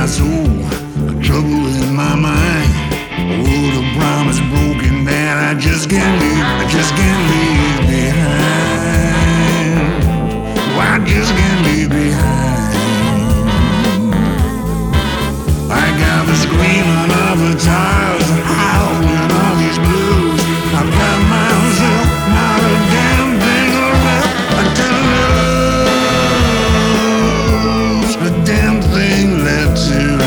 my soul, trouble in my mind. Oh, the promise broken that I just can't leave behind. Oh, I just can't leave behind. I got the screaming of the tires and howling all these blues. I've got myself not a damn thing left to lose. A damn thing left to lose.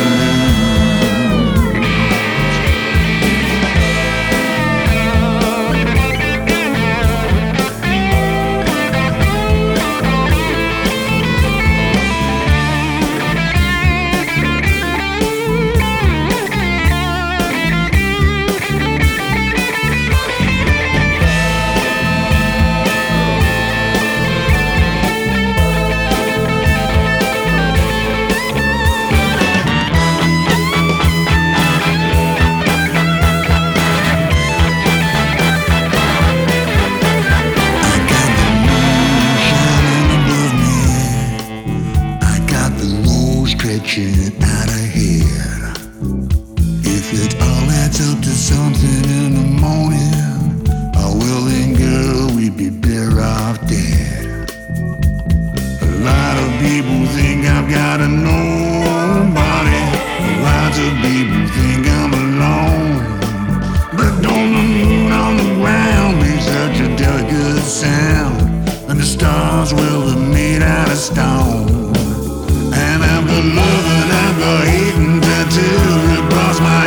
Stretching out ahead. If it all adds up to something in the morning, oh well then girl, we'd be better off dead. A lot of people think I've got a nobody. Lots of people think I'm alone. But don't the moon on the ground make such a delicate sound? And the stars, well, they're made out of stone. And after loving, after hating, tattooed across my